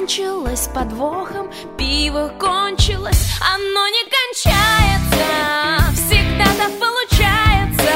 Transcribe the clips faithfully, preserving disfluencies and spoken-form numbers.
кончилось подвохом, пиво кончилось, оно не кончается, всегда-то получается.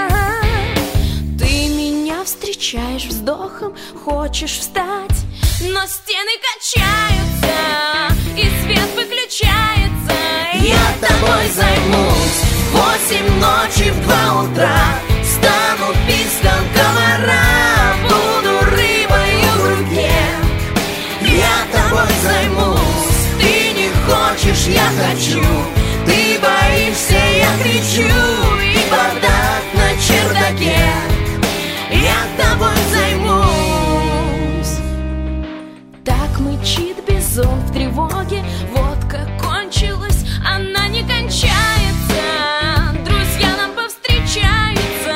Ты меня встречаешь вздохом, хочешь встать, но стены качаются и свет выключается. Я тобой займусь в восемь ночи, в два утра. Стану писком комара, буду рыбою в руке. Я тобой займусь, ты не хочешь, я хочу. Ты боишься, я кричу, и бардак на чердаке. Я тобой займусь. Так мычит бизон в тревоге, водка кончилась, она не кончается. Друзья нам повстречаются,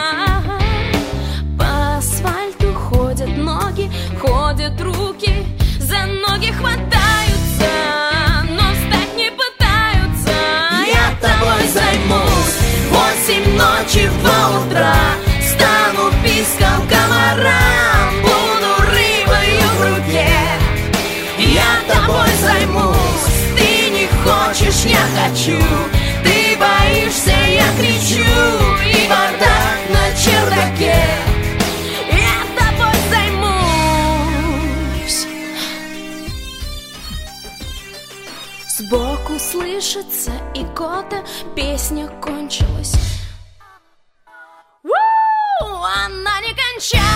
по асфальту ходят ноги, ходят руки, за ноги хватаются, но встать не пытаются. Я тобой займусь в восемь ночи, в два утра. Стану писком комара, буду рыбою в руке. Я тобой займусь, ты не хочешь, я хочу. Ты боишься, я кричу, и бардак на чердаке. Я тобой займусь. Сбоку слышится икота, песня кончилась. У-у-у, она не кончается.